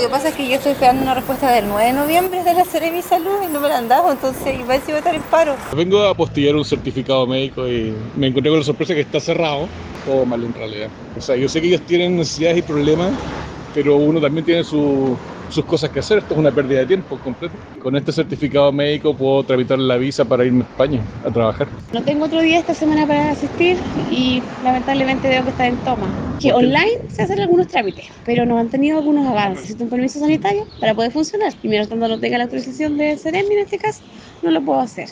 que pasa es que yo estoy esperando una respuesta del 9 de noviembre de la Seremi Salud y no me la han dado, entonces igual si voy a estar en paro. Vengo a apostillar un certificado médico y me encontré con la sorpresa que está cerrado. Todo mal en realidad. O sea, yo sé que ellos tienen necesidades y problemas, pero uno también tiene sus cosas que hacer. Esto es una pérdida de tiempo completo. Con este certificado médico puedo tramitar la visa para irme a España a trabajar. No tengo otro día esta semana para asistir y lamentablemente veo que está en toma. Que ¿Por qué? online se hacen algunos trámites, pero no han tenido algunos avances. Necesito un permiso sanitario para poder funcionar. Y mientras tanto no tenga la autorización de Seremi en este caso, no lo puedo hacer.